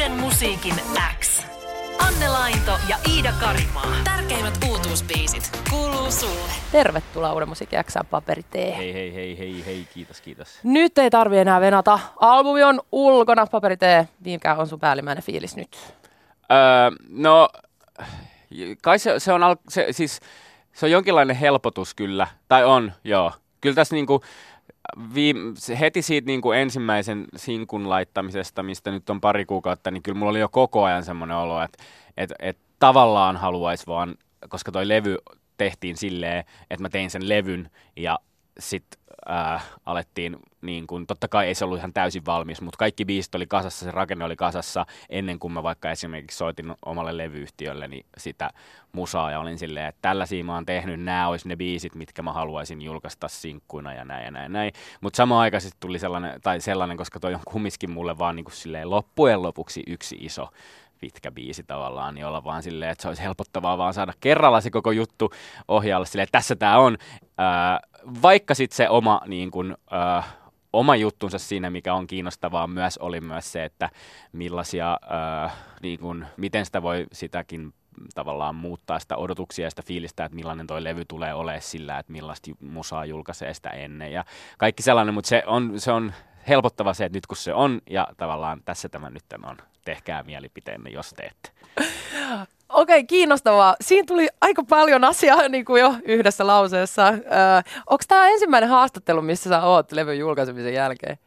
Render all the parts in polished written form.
Uuden musiikin X. Anne Lainto ja Iida Karimaa. Tärkeimmät uutuusbiisit kuuluu sulle. Tervetuloa Uuden musiikin X:ään Paperi T. Hei, kiitos. Nyt ei tarvi enää venata. Albumi on ulkona, Paperi T. Mikä on sun päällimmäinen fiilis nyt? No, kai se on jonkinlainen helpotus kyllä. Tai on, joo. Kyllä tässä niinku heti siitä niinku ensimmäisen sinkun laittamisesta, mistä nyt on pari kuukautta, niin kyllä mulla oli jo koko ajan semmoinen olo, että tavallaan haluaisi vaan, koska toi levy tehtiin silleen, että mä tein sen levyn ja sitten alettiin, niin kun, totta kai ei se ollut ihan täysin valmis, mutta kaikki biisit oli kasassa, se rakenne oli kasassa ennen kuin mä vaikka esimerkiksi soitin omalle levyyhtiölleni sitä musaa ja olin silleen, että tällaisia mä oon tehnyt, nämä olisi ne biisit, mitkä mä haluaisin julkaista sinkkuina ja näin. Mutta samaan aikaan sitten tuli sellainen, koska toi on kumminkin mulle vaan niin kuin silleen loppujen lopuksi yksi iso pitkä biisi tavallaan, niin olla vaan silleen, että se olisi helpottavaa vaan saada kerralla se koko juttu ohjaalle silleen, että tässä tää on. Vaikka sitten se oma juttunsa siinä, mikä on kiinnostavaa oli myös se, että millaisia, miten sitä voi sitäkin tavallaan muuttaa sitä odotuksia ja sitä fiilistä, että millainen toi levy tulee olemaan sillä, että millaista musaa julkaisee sitä ennen ja kaikki sellainen, mutta se on helpottava se, että nyt kun se on ja tavallaan tässä tämä nyt on. Tehkää mielipiteenne, jos teette. Okei, kiinnostavaa. Siinä tuli aika paljon asiaa niin kuin jo yhdessä lauseessa. Onko tämä ensimmäinen haastattelu, missä sä oot levyn julkaisemisen jälkeen?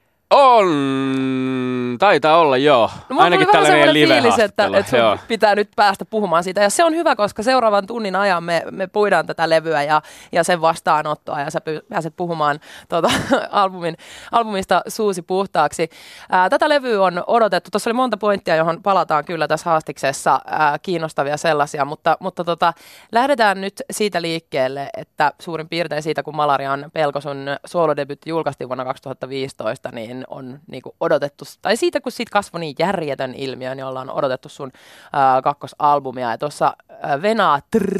Taitaa olla, joo. No, ainakin tällainen live-haastattelu. Että sun pitää nyt päästä puhumaan siitä. Ja se on hyvä, koska seuraavan tunnin ajan me puidaan tätä levyä ja sen vastaanottoa. Ja sä pääset puhumaan albumista suusi puhtaaksi. Tätä levyä on odotettu. Tuossa oli monta pointtia, johon palataan kyllä tässä haastiksessa. Kiinnostavia sellaisia. Mutta lähdetään nyt siitä liikkeelle, että suurin piirtein siitä, kun Malarian pelko sun soolodebyytti julkaistiin vuonna 2015, niin on niinku odotettu, tai siitä kun siitä kasvoi niin järjetön ilmiö, niin ollaan odotettu sun kakkosalbumia. Ja tuossa Venaa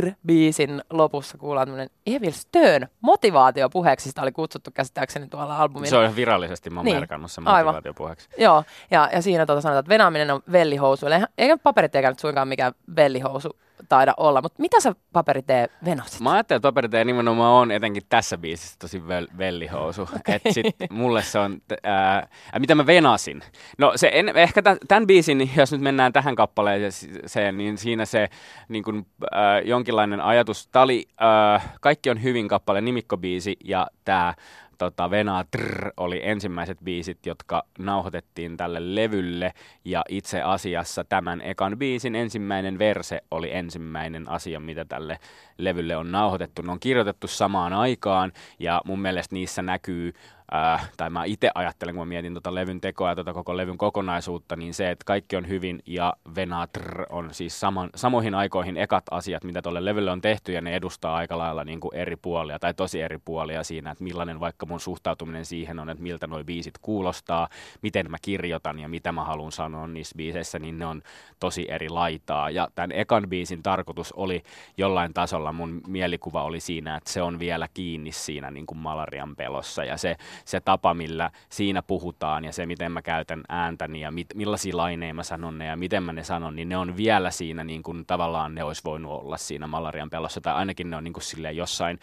biisin lopussa kuullaan tämmöinen Evil Stern motivaatiopuheeksi, sitä oli kutsuttu käsittääkseni tuolla albumin. Se on virallisesti, mä oon merkannut sen motivaatiopuheeksi. Joo, ja siinä sanotaan, että venaaminen on vellihousu, eikä Paperit eikä nyt suinkaan mikään vellihousu taida olla, mutta mitä sä Paperi T venosit? Mä ajattelin, että Paperi T nimenomaan on etenkin tässä biisissä tosi vellihousu. Että sit mulle se on, mitä mä venasin. No ehkä tämän biisin, jos nyt mennään tähän kappaleeseen, niin siinä se niin kun, jonkinlainen ajatus. Tää oli Kaikki on hyvin -kappaleen nimikkobiisi ja tää Venaa oli ensimmäiset biisit, jotka nauhoitettiin tälle levylle ja itse asiassa tämän ekan biisin ensimmäinen verse oli ensimmäinen asia, mitä tälle levylle on nauhoitettu. Ne on kirjoitettu samaan aikaan ja mun mielestä niissä näkyy, tai mä itse ajattelen, kun mä mietin levyn tekoa ja koko levyn kokonaisuutta, niin se, että Kaikki on hyvin ja Venaa on siis samoihin aikoihin ekat asiat, mitä tuolle levylle on tehty ja ne edustaa aika lailla niin kuin eri puolia tai tosi eri puolia siinä, että millainen vaikka mun suhtautuminen siihen on, että miltä nuo biisit kuulostaa, miten mä kirjoitan ja mitä mä haluan sanoa niissä biiseissä, niin ne on tosi eri laitaa. Ja tämän ekan biisin tarkoitus oli jollain tasolla, mun mielikuva oli siinä, että se on vielä kiinni siinä niin kuin Malarian pelossa ja se tapa, millä siinä puhutaan ja se, miten mä käytän ääntäni ja millaisia laineja mä sanon ne ja miten mä ne sanon, niin ne on vielä siinä niin kuin tavallaan ne olisi voinut olla siinä Malarian pelossa tai ainakin ne on niin kuin silleen jossain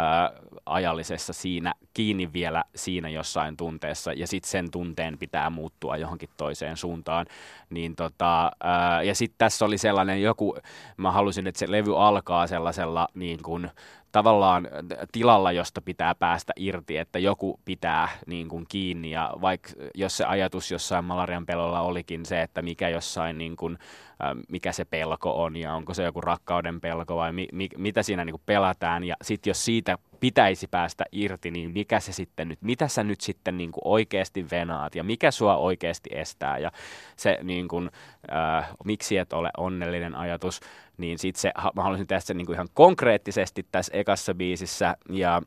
ajallisessa siinä kiinni vielä siinä jossain tunteessa ja sitten sen tunteen pitää muuttua johonkin toiseen suuntaan. Niin ja sitten tässä oli sellainen mä halusin, että se levy alkaa sellaisella niin kuin tavallaan tilalla, josta pitää päästä irti, että joku pitää niin kuin kiinni ja vaikka jos se ajatus jossain Malarian pelolla olikin se, että mikä jossain niin kuin, mikä se pelko on ja onko se joku rakkauden pelko vai mitä siinä niin kuin pelätään ja sitten jos siitä pitäisi päästä irti, niin mitä sä nyt sitten niin kuin oikeasti venaat ja mikä sua oikeasti estää ja se niin kuin, miksi et ole onnellinen ajatus, niin sitten mä haluaisin tehdä sen niin kuin ihan konkreettisesti tässä ekassa biisissä ja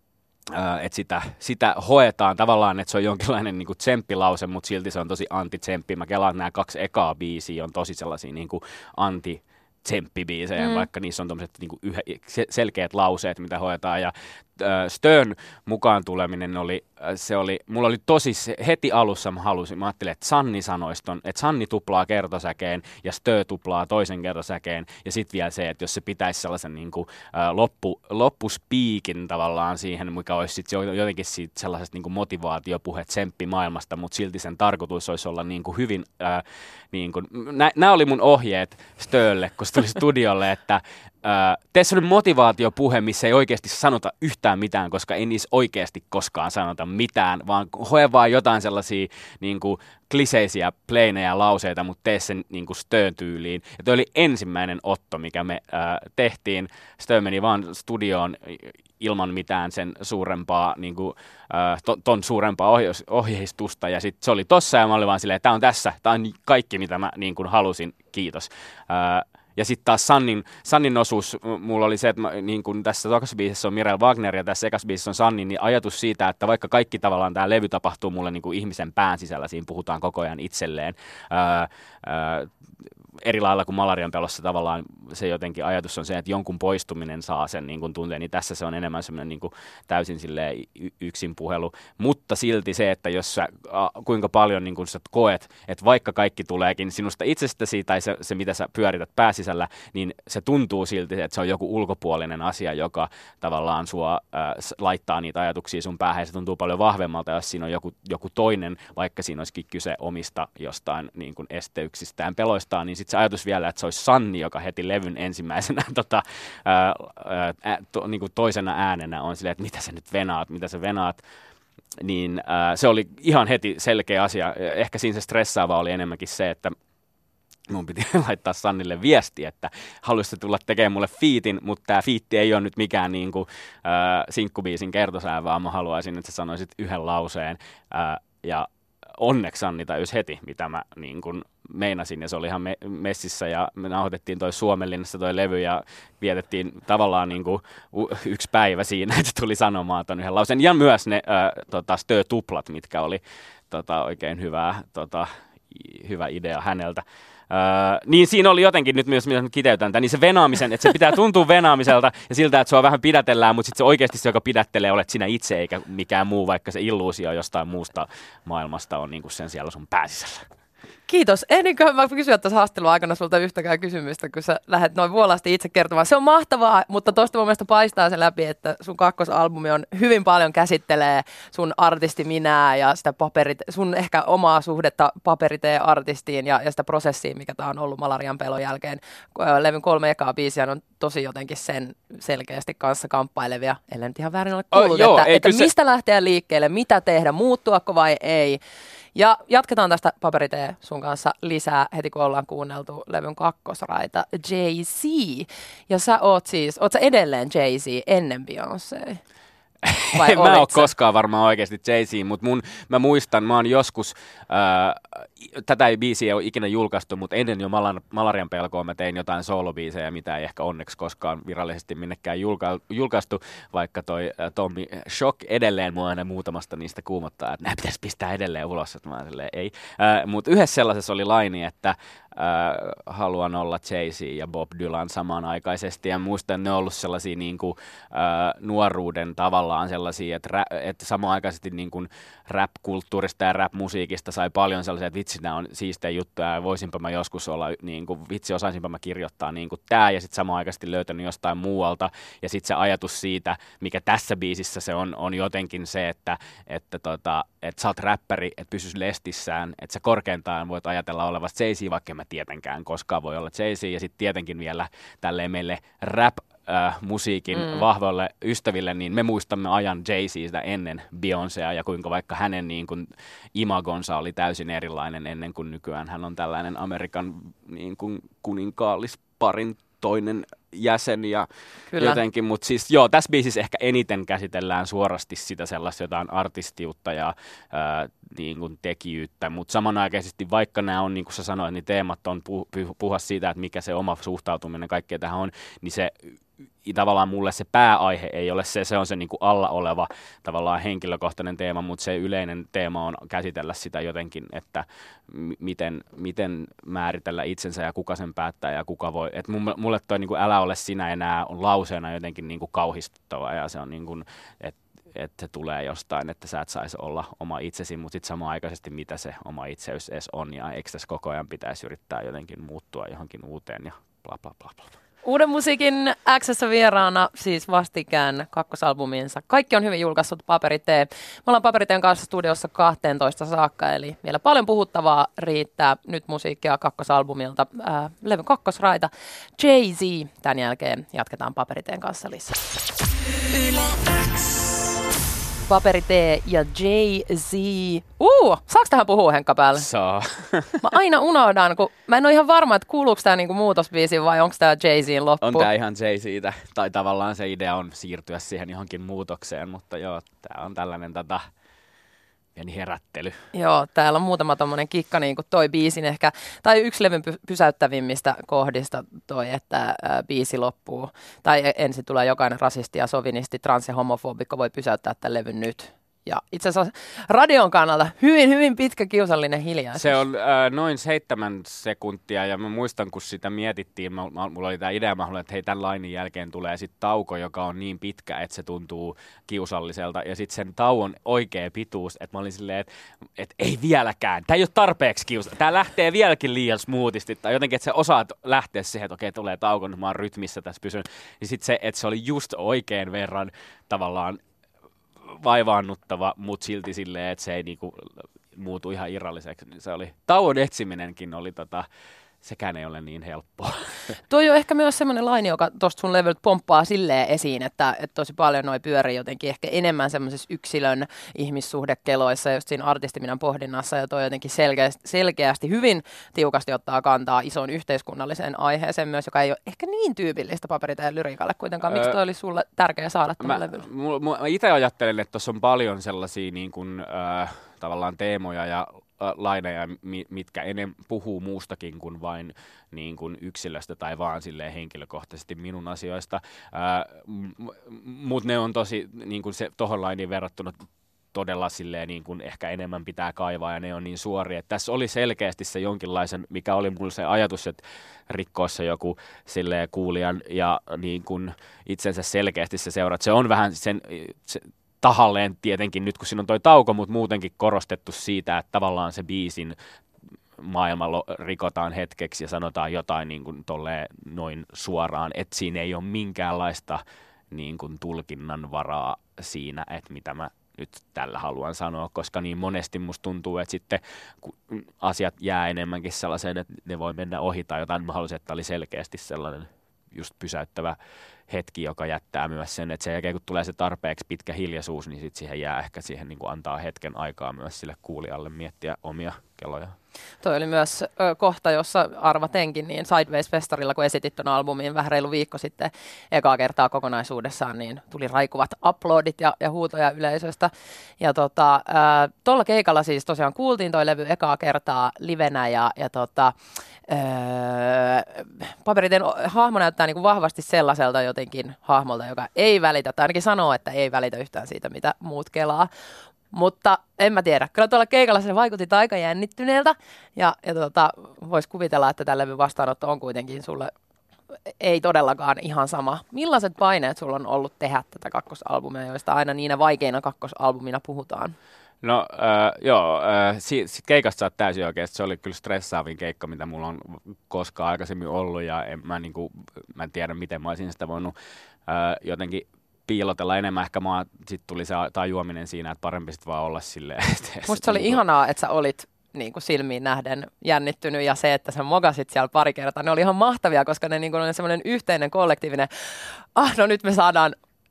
että sitä hoetaan tavallaan, että se on jonkinlainen niin kuin tsemppilause, mutta silti se on tosi anti-tsemppi. Mä kelaan, että nämä kaksi ekaa biisiä on tosi sellaisia niin kuin tsemppibiisejä, vaikka niissä on tommoset niinku selkeät lauseet, mitä hoetaan. Ja Stön mukaan tuleminen mulla oli tosi, heti alussa mä ajattelin, että Sanni sanoisi ton, että Sanni tuplaa kertosäkeen ja Stö tuplaa toisen kertosäkeen, ja sitten vielä se, että jos se pitäisi sellaisen niin kuin, loppuspiikin tavallaan siihen, mikä olisi sitten jotenkin siitä sellaisesta niin kuin motivaatiopuhe tsemppi maailmasta, mutta silti sen tarkoitus olisi olla niin kuin hyvin, nämä oli mun ohjeet Stölle, kun se tuli studiolle, että tee sellainen motivaatiopuhe, missä ei oikeasti sanota yhtään mitään, koska ei niissä oikeasti koskaan sanota mitään, vaan hoe vaan jotain sellaisia niin kuin kliseisiä, pleinejä lauseita, mutta tee sen niin kuin Stön tyyliin. Ja toi oli ensimmäinen otto, mikä me tehtiin. Stö meni vaan studioon ilman mitään sen suurempaa, niin kuin, ton suurempaa ohjeistusta, ja sitten se oli tossa, ja mä olin vaan silleen, että tää on tässä, tää on kaikki, mitä mä niin kuin halusin, kiitos. Ja sitten taas Sannin osuus, mulla oli se, että niin kun tässä tokassa biisissä on Mirel Wagner ja tässä ekassa biisissä on Sanni, niin ajatus siitä, että vaikka kaikki tavallaan tämä levy tapahtuu mulle niin kuin ihmisen pään sisällä, siinä puhutaan koko ajan itselleen, eri lailla kuin Malarian pelossa tavallaan se jotenkin ajatus on se, että jonkun poistuminen saa sen niin kuin tunteen, niin tässä se on enemmän semmoinen niin kuin täysin silleen yksin puhelu, mutta silti se, että jos sä kuinka paljon niin kuin sä koet, että vaikka kaikki tuleekin sinusta itsestäsi tai se mitä sä pyörität pääsisällä, niin se tuntuu silti, että se on joku ulkopuolinen asia, joka tavallaan sua laittaa niitä ajatuksia sun päähän, ja se tuntuu paljon vahvemmalta, jos siinä on joku toinen, vaikka siinä olisikin kyse omista jostain niin kuin esteyksistään, peloistaan, niin sitten se ajatus vielä, että se olisi Sanni, joka heti levyn ensimmäisenä niin kuin toisena äänenä on silleen, että mitä sä venaat, niin se oli ihan heti selkeä asia. Ehkä siinä se stressaava oli enemmänkin se, että mun piti laittaa Sannille viesti, että haluaisi tulla tekemään mulle fiitin, mutta tämä fiitti ei ole nyt mikään niin kuin, sinkkubiisin kertosää, vaan mä haluaisin, että sä sanoisit yhden lauseen, ja onneksi Sanni tajus heti, mitä mä niin kuin meinasin, ja se oli ihan messissä, ja me nauhoitettiin toi Suomenlinnassa toi levy, ja vietettiin tavallaan niin kuin yksi päivä siinä, että tuli sanomaan ton yhden lauseen, ja myös ne Stö-tuplat, mitkä oli oikein hyvä idea häneltä. Niin siinä oli jotenkin nyt myös, mitä kiteytän tämän, niin se venaamisen, että se pitää tuntua venaamiselta ja siltä, että sua vähän pidätellään, mutta sitten se oikeasti se, joka pidättelee, olet sinä itse eikä mikään muu, vaikka se illuusio jostain muusta maailmasta on niin kuin sen siellä sun pääsisällä. Kiitos. Ehdinkö mä kysyä tässä haastattelun aikana sulta yhtäkään kysymystä, kun sä lähdet noin vuolasti itse kertomaan. Se on mahtavaa, mutta tuosta mun mielestä paistaa se läpi, että sun kakkosalbumi on hyvin paljon käsittelee sun artistiminää ja sitä sun ehkä omaa suhdetta paperiteen-artistiin ja sitä prosessiin, mikä tää on ollut Malarian pelon jälkeen. Levyn 3 ekaa biisiä on tosi jotenkin sen selkeästi kanssa kamppailevia, ellei nyt ihan väärin ole kuullut, että mistä lähteä liikkeelle, mitä tehdä, muuttuako vai ei. Ja jatketaan tästä Paperitee sun kanssa lisää heti, kun ollaan kuunneltu levyn kakkosraita Jay-Z. Ja sä oot sä edelleen Jay-Z ennen Beyoncé? En mä ole koskaan varmaan oikeasti Jay-Z, mutta mä muistan, mä oon joskus, tätä biisiä ei ole ikinä julkaistu, mutta ennen jo Malarian pelkoa mä tein jotain soolobiisejä, mitä ei ehkä onneksi koskaan virallisesti minnekään julkaistu, vaikka toi Tommy Shock edelleen mua aina muutamasta niistä kuumottaa, että nämä pitäisi pistää edelleen ulos, että mä silleen ei. Mutta yhdessä sellaisessa oli laini, että haluan olla Jay-Z ja Bob Dylan samanaikaisesti, ja muistan, että ne on ollut sellaisia niin kuin, nuoruuden tavallaan sellaisia, että samanaikaisesti niin kuin rap-kulttuurista ja rap-musiikista sai paljon sellaisia, että vitsi, nämä on siistejä juttuja, ja voisinpa mä joskus olla, niin kuin, vitsi, osaisinpa mä kirjoittaa niin kuin tää, ja sitten samanaikaisesti löytänyt jostain muualta, ja sitten se ajatus siitä, mikä tässä biisissä se on jotenkin se, että sä oot räppäri, että pysyis lestissään, että sä korkeintaan voit ajatella olevasta Jay-Z, vaikka mä tietenkään koskaan voi olla Jay-Z, ja sitten tietenkin vielä tälleen meille rap-musiikin vahvoille ystäville, niin me muistamme ajan Jay-Zistä ennen Beyoncéa, ja kuinka vaikka hänen niin kuin imagonsa oli täysin erilainen ennen kuin nykyään hän on tällainen Amerikan niin kuin kuninkaallisparin toinen jäsen ja kyllä. Jotenkin, mutta siis joo, tässä biisissä ehkä eniten käsitellään suorasti sitä sellaista jotain artistiutta ja niin kuin tekijyyttä, mutta samanaikaisesti vaikka nämä on, niin kuin sä sanoit, niin teemat on puhua siitä, että mikä se oma suhtautuminen kaikkea tähän on, niin se tavallaan mulle se pääaihe ei ole se on se niin kuin alla oleva tavallaan henkilökohtainen teema, mutta se yleinen teema on käsitellä sitä jotenkin, että miten määritellä itsensä ja kuka sen päättää ja kuka voi. Et mulle toi niin kuin älä ole sinä enää on lauseena jotenkin niin kuin kauhistuttava ja se on niin kuin, että se tulee jostain, että sä et saisi olla oma itsesi, mutta sitten samanaikaisesti mitä se oma itseys edes on ja eikö tässä koko ajan pitäisi yrittää jotenkin muuttua johonkin uuteen ja bla bla bla bla. Uuden musiikin X:ssä vieraana siis vastikään kakkosalbuminsa. Kaikki on hyvin julkaissut Paperitee. Me ollaan Paperiteen kanssa studiossa 12 saakka, eli vielä paljon puhuttavaa riittää nyt musiikkia kakkosalbumilta. Levyn kakkosraita Jay-Z. Tämän jälkeen jatketaan Paperiteen kanssa lisää. Yle X. Paperitee ja Jay-Z. Saako tähän puhua, Henkka, päälle? Saa. Mä aina unohdan, kun mä en ole ihan varma, että kuuluuko tämä niinku muutosbiisi vai onko tämä Jay-Zin loppu. On tämä ihan Jay-Zitä, tai tavallaan se idea on siirtyä siihen johonkin muutokseen, mutta joo, tämä on tällainen pieni herättely. Joo, täällä on muutama tommonen kikka, niin kuin toi biisin ehkä, tai yksi levyn pysäyttävimmistä kohdista toi, että biisi loppuu. Tai ensin tulee jokainen rasisti ja sovinisti, trans- ja homofobikko voi pysäyttää tämän levyn nyt. Ja itse asiassa radion kannalta hyvin, hyvin pitkä kiusallinen hiljaisuus. Se on noin 7 sekuntia ja mä muistan, kun sitä mietittiin, mulla oli tämä idea, mä haluan, että hei, tämän lainin jälkeen tulee sitten tauko, joka on niin pitkä, että se tuntuu kiusalliselta. Ja sitten sen tauon oikea pituus, että mä olin silleen, että ei vieläkään, tämä ei ole tarpeeksi kiusallista, tämä lähtee vieläkin liian smoothisti. Tai jotenkin, että sä osaat lähteä siihen, että okei, tulee tauko, niin mä oon rytmissä tässä pysyn. Ja sitten se, että se oli just oikein verran tavallaan vaivaannuttava, mutta silti silleen, että se ei niinku muutu ihan irralliseksi. Se oli, tauon etsiminenkin oli sekään ei ole niin helppoa. Toi on ehkä myös semmoinen laini, joka tuosta sun levyltä pomppaa silleen esiin, että tosi paljon noi pyörii jotenkin ehkä enemmän semmoisessa yksilön ihmissuhdekeloissa, just siinä artistiminan pohdinnassa, ja toi jotenkin selkeästi hyvin tiukasti ottaa kantaa isoon yhteiskunnalliseen aiheeseen myös, joka ei ole ehkä niin tyypillistä Paperiteen lyriikalle kuitenkaan. Miksi toi oli sulle tärkeä saada tällä levyllä? Mä itse ajattelen, että tuossa on paljon sellaisia niin kuin, tavallaan teemoja ja laineja, mitkä puhuu muustakin kuin vain niin kuin yksilöstä tai vaan silleen henkilökohtaisesti minun asioista, mutta ne on tosi niin kuin se tohon lainiin verrattuna todella silleen niin kuin ehkä enemmän pitää kaivaa ja ne on niin suoria. Että tässä oli selkeästi se jonkinlaisen, mikä oli mulle se ajatus, että rikkoossa joku silleen kuulijan ja niin kuin itsensä selkeästi se seuraa. Se on vähän sen tahalleen tietenkin nyt, kun siinä on toi tauko, mutta muutenkin korostettu siitä, että tavallaan se biisin maailma rikotaan hetkeksi ja sanotaan jotain niin kuin tolleen noin suoraan, että siinä ei ole minkäänlaista niin kuin tulkinnan varaa siinä, että mitä mä nyt tällä haluan sanoa, koska niin monesti musta tuntuu, että sitten kun asiat jää enemmänkin sellaiseen, että ne voi mennä ohi tai jotain, mä haluaisin, että oli selkeästi sellainen just pysäyttävä hetki, joka jättää myös sen, että sen jälkeen kun tulee se tarpeeksi pitkä hiljaisuus, niin sitten siihen jää ehkä siihen niin kuin antaa hetken aikaa myös sille kuulijalle miettiä omia keloja. Toi oli myös kohta, jossa arvatenkin niin Sideways-festarilla, kun esitit ton albumin vähän reilu viikko sitten ekaa kertaa kokonaisuudessaan, niin tuli raikuvat uploadit ja huutoja yleisöstä. Ja tuolla keikalla siis tosiaan kuultiin toi levy ekaa kertaa livenä ja Paperiteen hahmo näyttää niin kuin vahvasti sellaiselta jotenkin hahmolta, joka ei välitä, tai ainakin sanoo, että ei välitä yhtään siitä, mitä muut kelaa. Mutta en mä tiedä. Kyllä tuolla keikalla se vaikutti aika jännittyneeltä ja voisi kuvitella, että tämän levyn vastaanotto on kuitenkin sulle ei todellakaan ihan sama. Millaiset paineet sulla on ollut tehdä tätä kakkosalbumia, joista aina niinä vaikeina kakkosalbumina puhutaan? No joo, sit keikasta sä oot täysin oikeasti. Se oli kyllä stressaavin keikka, mitä mulla on koskaan aikaisemmin ollut ja mä en tiedä, miten mä olisin sitä voinut jotenkin piilotella enemmän. Ehkä sitten tuli se tajuaminen siinä, että parempi sitten vaan olla silleen. Musta se oli ihanaa, että sä olit niin kuin silmiin nähden jännittynyt ja se, että sä mokasit siellä pari kertaa. Ne oli ihan mahtavia, koska ne niin kuin oli semmoinen yhteinen kollektiivinen, no nyt me saadaan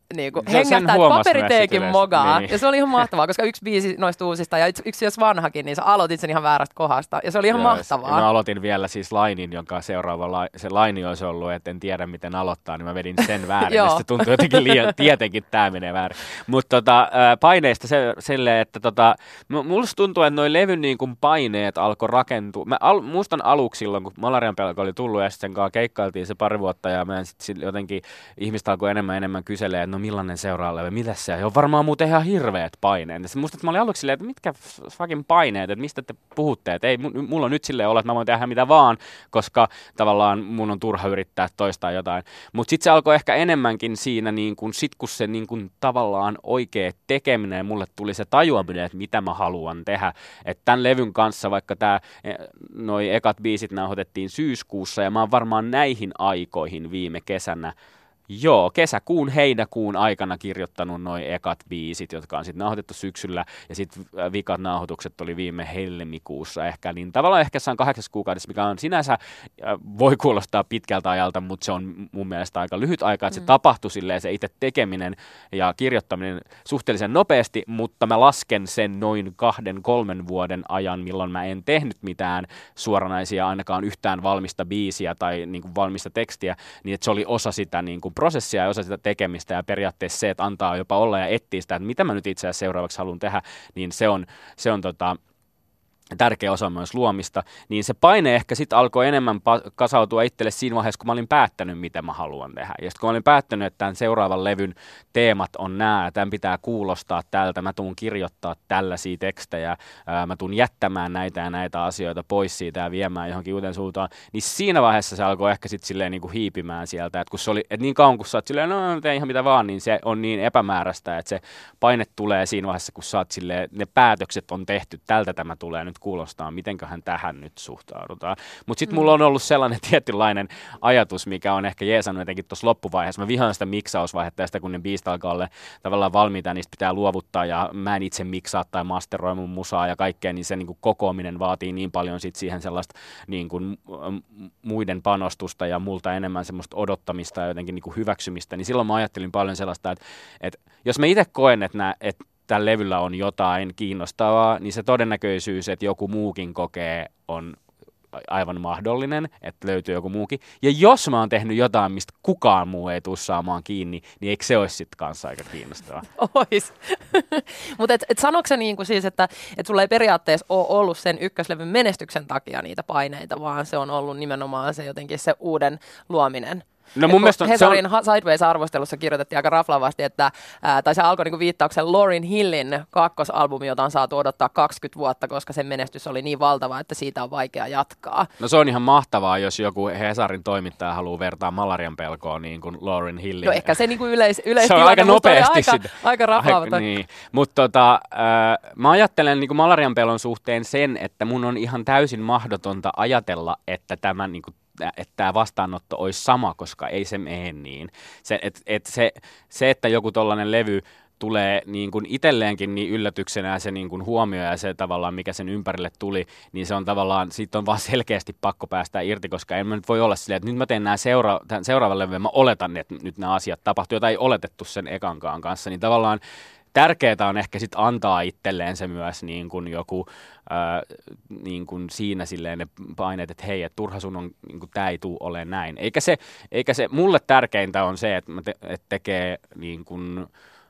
niinku hengähtää, että paperiteekin mogaa. Niin. Ja se oli ihan mahtavaa, koska yksi biisi noista uusista ja yksi jos vanhakin, niin sä aloitit sen ihan väärästä kohdasta. Ja se oli ihan mahtavaa. Mä aloitin vielä siis lainin, jonka seuraava se laini olisi ollut, että en tiedä miten aloittaa, niin mä vedin sen väärin. Ja se tuntui jotenkin tietenkin tää menee väärin. Mutta paineista silleen, että musta tuntuu, että noi levyn niin kuin paineet alkoi rakentua. Mä muistan aluksi silloin, kun Malarian pelko oli tullut ja sitten sen kanssa keikkailtiin se pari vuotta ja mä sitten jotenkin ihmistä alkoi enemmän kyselee, että no millainen seuraava levy, mitä se on varmaan muuten ihan hirveät paineet. Ja musta, että mä olin aluksi silleen, että mitkä fucking paineet, että mistä te puhutte, että ei, mulla on nyt silleen olla, että mä voin tehdä mitä vaan, koska tavallaan mun on turha yrittää toistaa jotain. Mutta sitten se alkoi ehkä enemmänkin siinä, niin kun se niin kun tavallaan oikea tekeminen, mulle tuli se tajuaminen, että mitä mä haluan tehdä. Että tämän levyn kanssa, vaikka noi ekat biisit nauhoitettiin syyskuussa, ja mä oon varmaan näihin aikoihin viime kesänä, kesäkuun, heinäkuun aikana kirjoittanut noi ekat biisit, jotka on sitten nauhoitettu syksyllä, ja sitten vikat nauhoitukset oli viime helmikuussa ehkä, niin tavallaan ehkä se on 8 kuukaudessa, mikä on sinänsä, voi kuulostaa pitkältä ajalta, mutta se on mun mielestä aika lyhyt aika, että se tapahtui silleen se itse tekeminen ja kirjoittaminen suhteellisen nopeasti, mutta mä lasken sen noin 2-3 vuoden ajan, milloin mä en tehnyt mitään suoranaisia, ainakaan yhtään valmista biisiä tai niin kuin valmista tekstiä, niin että se oli osa sitä niin kuin prosessia ja osa sitä tekemistä ja periaatteessa se, että antaa jopa olla ja etsiä sitä, että mitä mä nyt itse asiassa seuraavaksi haluan tehdä, niin se on tärkeä osa myös luomista, niin se paine ehkä sitten alkoi enemmän kasautua itselle siinä vaiheessa, kun mä olin päättänyt, mitä mä haluan tehdä. Ja sitten kun mä olin päättänyt, että tämän seuraavan levyn teemat on nämä, tämän pitää kuulostaa tältä, mä tuun kirjoittaa tällaisia tekstejä, mä tuun jättämään näitä ja näitä asioita pois siitä ja viemään johonkin uuteen suuntaan, niin siinä vaiheessa se alkoi ehkä sitten silleen niin kuin hiipimään sieltä, että kun se oli, että niin kauan kun sä oot silleen, no teen ihan mitä vaan, niin se on niin epämääräistä, että se paine tulee siinä vaiheessa, kun sä oot silleen, ne päätökset on tehty, tältä tämä tulee nyt kuulostaa, mitenköhän tähän nyt suhtaudutaan. Mutta sitten mulla on ollut sellainen tietynlainen ajatus, mikä on ehkä jeesannut jotenkin tuossa loppuvaiheessa. Mä vihaan sitä miksausvaihetta ja sitä, kun ne biisit alkaa olla tavallaan valmiita, niistä pitää luovuttaa ja mä en itse miksaa tai masteroi mun musaa ja kaikkea, niin se niin kuin kokoaminen vaatii niin paljon sit siihen sellaista niin kuin muiden panostusta ja multa enemmän semmoista odottamista ja jotenkin niin kuin hyväksymistä, niin silloin mä ajattelin paljon sellaista, että jos mä itse koen, että tällä levyllä on jotain kiinnostavaa, niin se todennäköisyys, että joku muukin kokee, on aivan mahdollinen, että löytyy joku muukin. Ja jos mä oon tehnyt jotain, mistä kukaan muu ei tule saamaan kiinni, niin eikö se olisi sitten kanssa aika kiinnostavaa? Ois. Mutta sanoiko se niin kuin siis, että sulla ei periaatteessa ole ollut sen ykköslevyn menestyksen takia niitä paineita, vaan se on ollut nimenomaan se jotenkin se uuden luominen? No mun mielestä Hesarin Sideways-arvostelussa kirjoitettiin aika raflaavasti, tai se alkoi niinku viittauksen Lauryn Hillin kakkosalbumi, jota on saatu odottaa 20 vuotta, koska sen menestys oli niin valtava, että siitä on vaikea jatkaa. No se on ihan mahtavaa, jos joku Hesarin toimittaja haluaa vertaa Malarian pelkoon niin kuin Lauryn Hillin. No ehkä se niinku se on aika nopeasti aika raflaava. Niin. Mutta mä ajattelen niin kuin Malarian pelon suhteen sen, että mun on ihan täysin mahdotonta ajatella, että tämä niinku että tämä vastaanotto olisi sama, koska ei se mene niin. Se, että joku tollainen levy tulee niin kuin itselleenkin niin yllätyksenä se niin kuin huomio ja se tavallaan, mikä sen ympärille tuli, niin se on tavallaan, siitä on vaan selkeästi pakko päästä irti, koska en mä nyt voi olla silleen, että nyt mä teen tämän seuraavan levyn, mä oletan, että nyt nämä asiat tapahtuu, jota ei oletettu sen ekankaan kanssa, niin tavallaan tärkeää on ehkä sit antaa itselleen se myös niin kuin joku niin kuin siinä silleen ne paineet, että hei, että turha sun on, niin kuin, tää ei tule ole näin. Eikä se, mulle tärkeintä on se, että tekee niin kuin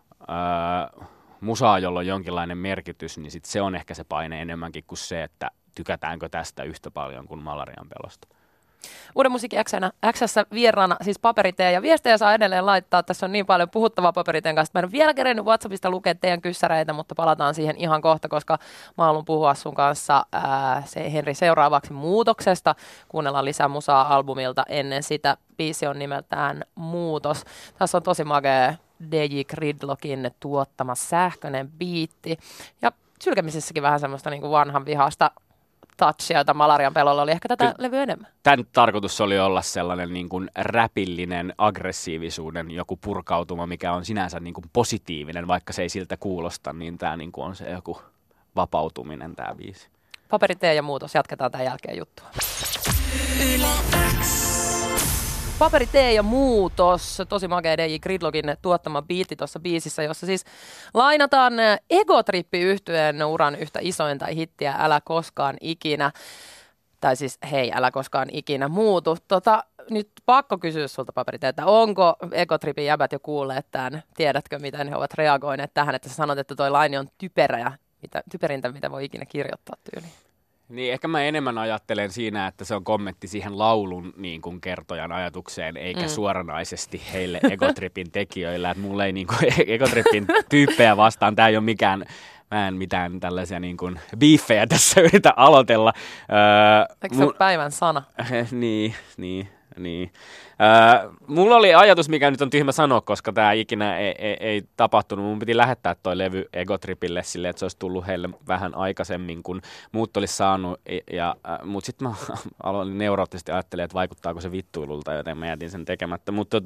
musaa, jolla on jonkinlainen merkitys, niin sit se on ehkä se paine enemmänkin kuin se, että tykätäänkö tästä yhtä paljon kuin Malarian pelosta. Uuden musiikin X:ssä vieraana siis Paperiteen, ja viestejä saa edelleen laittaa. Tässä on niin paljon puhuttavaa Paperiteen kanssa. Mä en ole vielä kerennyt WhatsAppista lukea teidän kyssäreitä, mutta palataan siihen ihan kohta, koska mä haluan puhua sun kanssa Henri seuraavaksi Muutoksesta. Kuunnellaan lisää musaa albumilta ennen sitä. Biisi on nimeltään Muutos. Tässä on tosi magea DJ Gridlockin tuottama sähköinen biitti. Ja sylkemisessäkin vähän semmoista niin kuin vanhan vihasta touchia, jota Malarian pelolla oli ehkä tätä levyä enemmän. Tämän tarkoitus oli olla sellainen niin kuin räpillinen aggressiivisuuden joku purkautuma, mikä on sinänsä niin kuin positiivinen, vaikka se ei siltä kuulosta, niin tämä niin kuin on se joku vapautuminen tämä biisi. Paperiteen ja Muutos, jatketaan tämän jälkeen juttua. Paperitee ja muutos, tosi makea DJ Gridlockin tuottama biitti tuossa biisissä, jossa siis lainataan Egotrippi-yhtyeen uran yhtä isointa hittiä Älä koskaan ikinä, tai siis hei, älä koskaan ikinä muutu. Nyt pakko kysyä sulta, Paperitee, että onko Egotripin jäbät jo kuulleet tämän? Tiedätkö, miten he ovat reagoineet tähän, että sä sanot, että toi laini on typerä ja typerintä, mitä voi ikinä kirjoittaa tyyliin? Niin, ehkä mä enemmän ajattelen siinä, että se on kommentti siihen laulun niin kuin kertojan ajatukseen, eikä suoranaisesti heille Egotripin tekijöille. Että mulla ei niin kuin Egotripin tyyppejä vastaan, tää ei ole mikään, mä en mitään tällaisia niin kuin biiffejä tässä yritä aloitella. Eikö se ole päivän sana? Niin. Mulla oli ajatus, mikä nyt on tyhmä sanoa, koska tämä ikinä ei tapahtunut. Mun piti lähettää toi levy Egotripille silleen, että se olisi tullut heille vähän aikaisemmin, kun muut olisi saanut. Mutta sitten mä aloin neuroottisesti ajattelemaan, että vaikuttaako se vittuilulta, joten mä jätin sen tekemättä. Mutta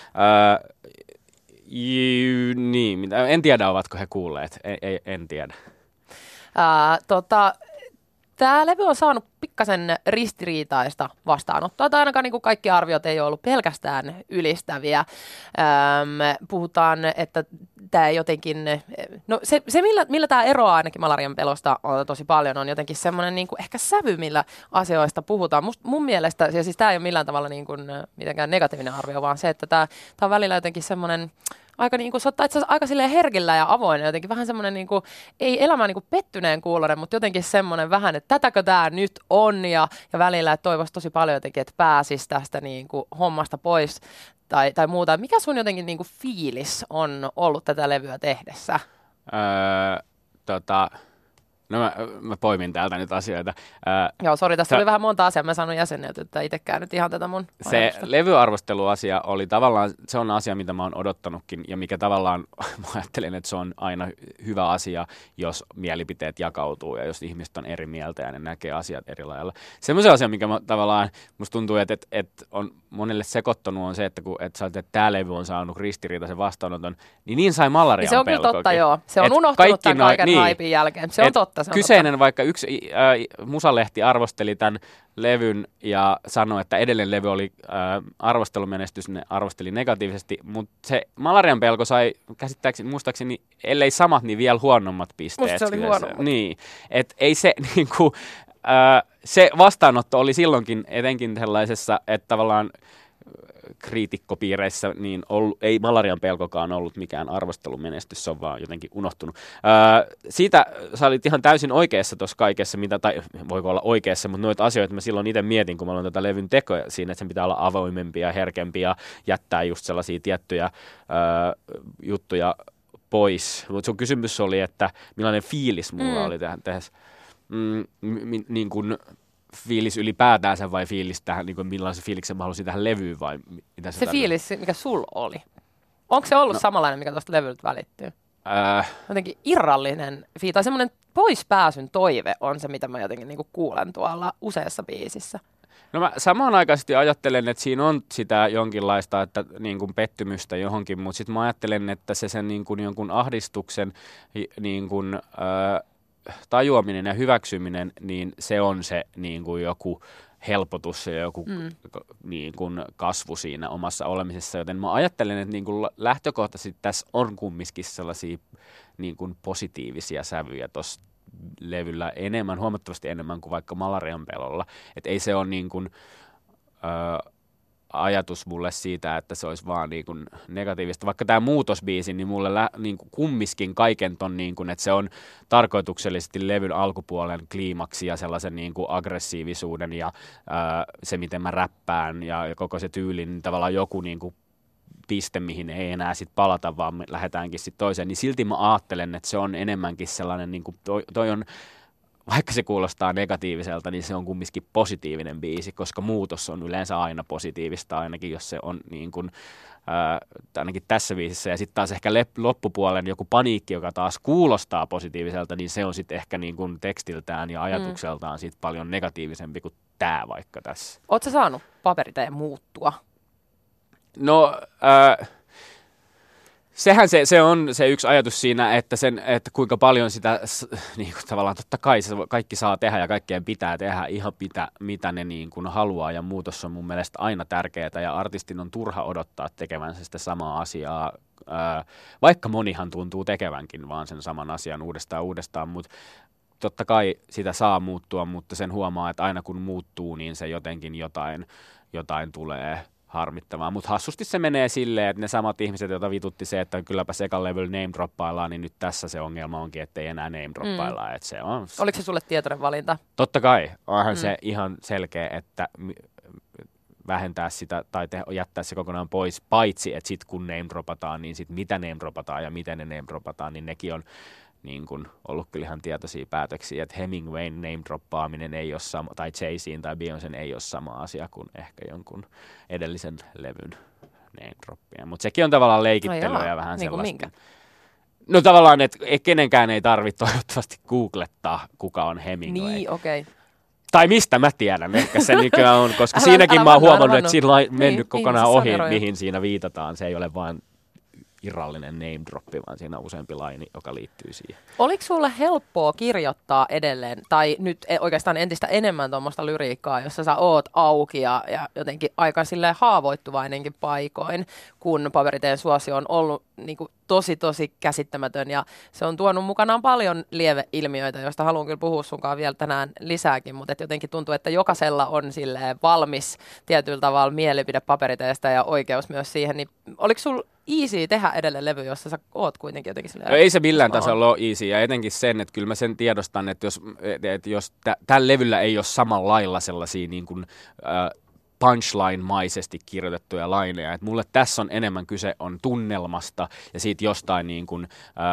niin, en tiedä, ovatko he kuulleet. En tiedä. Tämä levy on saanut pikkasen ristiriitaista vastaanottoa, tai ainakaan niin kuin kaikki arviot ei ole ollut pelkästään ylistäviä. Puhutaan, että tämä jotenkin, no se millä tämä eroaa ainakin Malarian pelosta on tosi paljon, on jotenkin semmoinen niin kuin ehkä sävy, millä asioista puhutaan. Mun mielestä, ja siis tämä ei ole millään tavalla niin kuin mitenkään negatiivinen arvio, vaan se, että tämä on välillä jotenkin semmoinen, aika niin kuin, se ottaa itse asiassa aika silleen herkillä ja avoin, jotenkin vähän semmoinen, niin kuin, ei elämään niin kuin pettyneen kuulonen, mutta jotenkin semmoinen vähän, että tätäkö tämä nyt on, ja välillä, että toivoisi tosi paljon jotenkin, että pääsisi tästä niin kuin hommasta pois tai muuta. Mikä sun jotenkin niin kuin fiilis on ollut tätä levyä tehdessä? No mä poimin täältä nyt asioita. Joo, sori, tässä oli vähän monta asiaa. Mä en saanut jäsenneltyä, että itsekään nyt ihan tätä mun se ajatusta. levyarvosteluasia oli tavallaan, se on asia, mitä mä oon odottanutkin, ja mikä tavallaan, mä ajattelen, että se on aina hyvä asia, jos mielipiteet jakautuu, ja jos ihmiset on eri mieltä, ja ne näkee asiat eri lailla. Semmoisen asia, mikä tavallaan, musta tuntuu, että on monelle sekoittanut, on se, että tämä levy on saanut ristiriitaisen vastaanoton, niin sai Malarian se on pelkokin. kyllä totta, joo. Se on unohtunut tämän kaiken haipin jälkeen. Se on totta. Kyseinen vaikka yksi musalehti arvosteli tämän levyn ja sanoi, että edellinen levy oli arvostelumenestys, ne arvosteli negatiivisesti, mutta se Malarian pelko sai käsittääkseni, muistaakseni, ellei samat, niin vielä huonommat pisteet. Musta se oli huonommat. Niin, että ei se niinku, se vastaanotto oli silloinkin etenkin sellaisessa, että tavallaan kriitikkopiireissä niin ei Malarian pelkokaan ollut mikään arvostelumenestys, se on vaan jotenkin unohtunut. Siitä sä olit ihan täysin oikeassa tuossa kaikessa, tai voiko olla oikeassa, mutta noita asioita mä silloin itse mietin, kun mä aloin tätä levyn tekoa siinä, että sen pitää olla avoimempi ja herkempi ja jättää just sellaisia tiettyjä juttuja pois. Mutta sun kysymys oli, että millainen fiilis mulla oli tähän tehdessä. Niin kuin fiilis ylipäätäänsä vai fiilis tähän, niin kuin millaisen fiiliksen mä halusin tähän levyyn vai mitä se fiilis, mikä sul oli? Onko se ollut samanlainen, mikä tuosta levyltä välittyy? Jotenkin irrallinen tai semmoinen poispääsyn toive on se, mitä mä jotenkin niin kuin kuulen tuolla useassa biisissä. No mä samanaikaisesti ajattelen, että siinä on sitä jonkinlaista että, niin kuin pettymystä johonkin, mutta sitten mä ajattelen, että se sen niin kuin jonkun ahdistuksen niin kuin, tajuaminen ja hyväksyminen, niin se on se niin kuin joku helpotus ja joku niin kuin kasvu siinä omassa olemisessa, joten mä ajattelen, että niin kuin lähtökohtaisesti tässä on kumminkin sellaisia niin kuin positiivisia sävyjä tuossa levyllä enemmän, huomattavasti enemmän kuin vaikka Malarian pelolla, että ei se ole niin kuin, ajatus mulle siitä, että se olisi vaan niin kuin negatiivista. Vaikka tämä muutosbiisi, niin mulle niin kuin kummiskin kaiken ton, niin kuin, että se on tarkoituksellisesti levyn alkupuolen kliimaksi ja sellaisen niin kuin aggressiivisuuden ja se, miten mä räppään ja koko se tyyli, niin tavallaan joku niin kuin piste, mihin ei enää sit palata, vaan me lähdetäänkin sitten toiseen, niin silti mä ajattelen, että se on enemmänkin sellainen, niin kuin toi on, vaikka se kuulostaa negatiiviselta, niin se on kumminkin positiivinen biisi, koska muutos on yleensä aina positiivista, ainakin jos se on niin kuin, ainakin tässä biisissä. Ja sitten taas ehkä loppupuolen joku paniikki, joka taas kuulostaa positiiviselta, niin se on sitten ehkä niin kuin tekstiltään ja ajatukseltaan sit paljon negatiivisempi kuin tämä vaikka tässä. Ootko sä saanut Paperiteen muuttua? No, Sehän se on se yksi ajatus siinä, että kuinka paljon sitä, niin kuin tavallaan totta kai se kaikki saa tehdä ja kaikkien pitää tehdä ihan mitä ne niin kuin haluaa, ja muutos on mun mielestä aina tärkeää, ja artistin on turha odottaa tekevänsä sitä samaa asiaa, vaikka monihan tuntuu tekevänkin vaan sen saman asian uudestaan, mutta totta kai sitä saa muuttua, mutta sen huomaa, että aina kun muuttuu, niin se jotenkin jotain tulee harmittavaa, mutta hassusti se menee silleen, että ne samat ihmiset, joita vitutti se, että kylläpä ekan level name-droppaillaan, niin nyt tässä se ongelma onkin, että ei enää name-droppailla. Oliko se sulle tietoinen valinta? Totta kai, onhan se ihan selkeä, että vähentää sitä tai jättää se kokonaan pois, paitsi että sit kun name-dropataan, niin sit mitä name-dropataan ja miten ne name-dropataan, niin nekin on niin kuin ollut kyllä ihan tietoisia päätöksiä, että Hemingwayn name-droppaaminen ei ole sama, tai Jay-Zin tai Beyoncén ei ole sama asia kuin ehkä jonkun edellisen levyn name-droppia. Mutta sekin on tavallaan leikittelyä ja vähän niin sellaista. Minkä? No tavallaan, että kenenkään ei tarvitse toivottavasti googlettaa, kuka on Hemingway. Niin, okei. Okay. Tai mistä mä tiedän, ehkä se nykyään on, koska siinäkin mä oon huomannut, että siinä on mennyt kokonaan ohi, mihin siinä viitataan. Se ei ole vain irrallinen name droppi, vaan siinä on useampi laini, joka liittyy siihen. Oliko sulle helppoa kirjoittaa edelleen, tai nyt oikeastaan entistä enemmän tuommoista lyriikkaa, jossa sä oot auki ja jotenkin aika silleen haavoittuvainenkin paikoin, kun Paperiteen suosio on ollut niin kuin tosi käsittämätön, ja se on tuonut mukanaan paljon lieveilmiöitä, joista haluan kyllä puhua sunkaan vielä tänään lisääkin, mutta jotenkin tuntuu, että jokaisella on silleen valmis tietyllä tavalla mielipide Paperiteestä ja oikeus myös siihen, niin oliko sulla easy tehdä edelleen levy, jossa sä oot kuitenkin jotenkin silleen? Ei se millään tasolla ole easy, ja etenkin sen, että kyllä mä sen tiedostan, että jos tällä levyllä ei ole samalla lailla sellaisia niin kuin, punchline-maisesti kirjoitettuja laineja. Et mulle tässä on enemmän kyse on tunnelmasta ja siitä jostain niin kuin,